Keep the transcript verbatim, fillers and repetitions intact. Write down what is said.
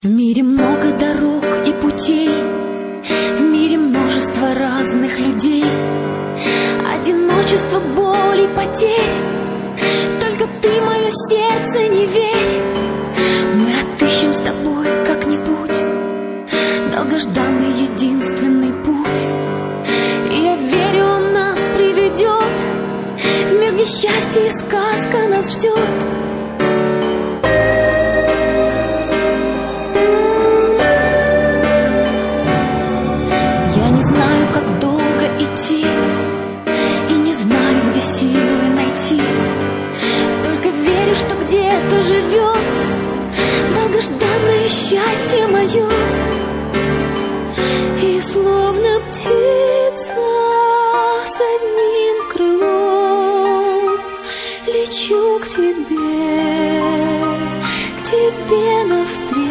В мире много дорог и путей, в мире множество разных людей, одиночество, боль и потерь. Только ты, мое сердце, не верь. Мы отыщем с тобой как-нибудь долгожданный единственный путь, и я верю, он нас приведет в мир, где счастье и сказка нас ждет. Не знаю, как долго идти, и не знаю, где силы найти. Только верю, что где-то живет долгожданное счастье мое. И словно птица с одним крылом лечу к тебе, к тебе навстречу.